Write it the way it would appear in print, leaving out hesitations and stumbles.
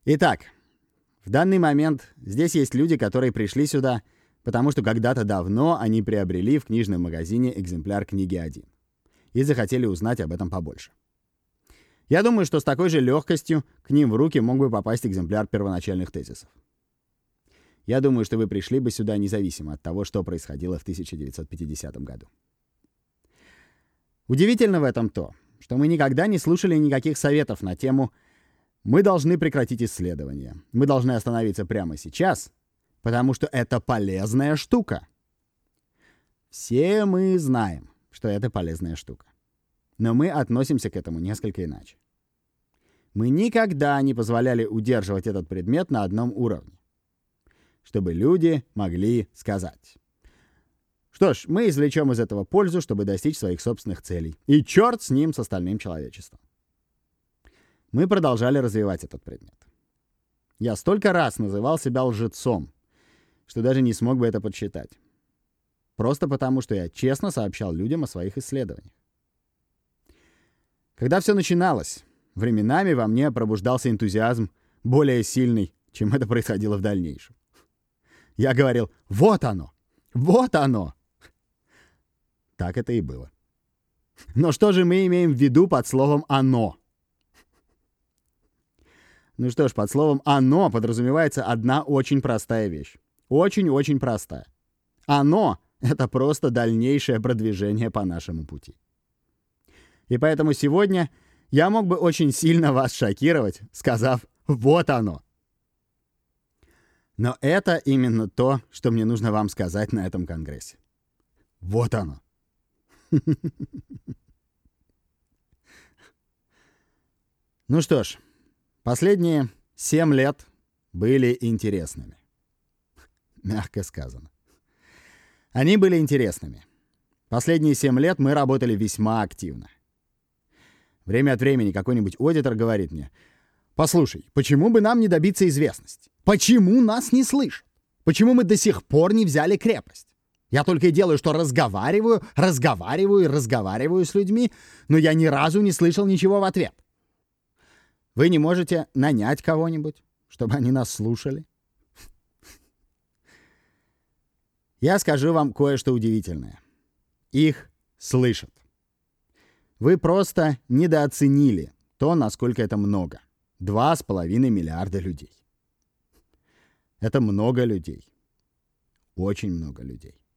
Итак, в данный момент здесь есть люди, которые пришли сюда, потому что когда-то давно они приобрели в книжном магазине экземпляр книги 1 и захотели узнать об этом побольше. Я думаю, что с такой же легкостью к ним в руки мог бы попасть экземпляр первоначальных тезисов. Я думаю, что вы пришли бы сюда независимо от того, что происходило в 1950 году. Удивительно в этом то, что мы никогда не слушали никаких советов на тему «Мы должны прекратить исследования. Мы должны остановиться прямо сейчас, потому что это полезная штука». Все мы знаем, что это полезная штука. Но мы относимся к этому несколько иначе. Мы никогда не позволяли удерживать этот предмет на одном уровне, чтобы люди могли сказать: что ж, мы извлечем из этого пользу, чтобы достичь своих собственных целей. И черт с ним, с остальным человечеством. Мы продолжали развивать этот предмет. Я столько раз называл себя лжецом, что даже не смог бы это подсчитать. Просто потому, что я честно сообщал людям о своих исследованиях. Когда все начиналось, временами во мне пробуждался энтузиазм более сильный, чем это происходило в дальнейшем. Я говорил: «Вот оно! Вот оно!» Так это и было. Но что же мы имеем в виду под словом «оно»? Ну что ж, под словом «оно» подразумевается одна очень простая вещь. Очень-очень простая. Оно — это просто дальнейшее продвижение по нашему пути. И поэтому сегодня я мог бы очень сильно вас шокировать, сказав «вот оно». Но это именно то, что мне нужно вам сказать на этом конгрессе. Вот оно. Ну что ж, последние 7 лет были интересными. Мягко сказано. Они были интересными. Последние 7 лет мы работали весьма активно. Время от времени какой-нибудь аудитор говорит мне: «Послушай, почему бы нам не добиться известности? Почему нас не слышат? Почему мы до сих пор не взяли крепость? Я только и делаю, что разговариваю с людьми, но я ни разу не слышал ничего в ответ. Вы не можете нанять кого-нибудь, чтобы они нас слушали?» Я скажу вам кое-что удивительное. Их слышат. Вы просто недооценили то, насколько это много. 2,5 миллиарда людей. Это много людей. Очень много людей.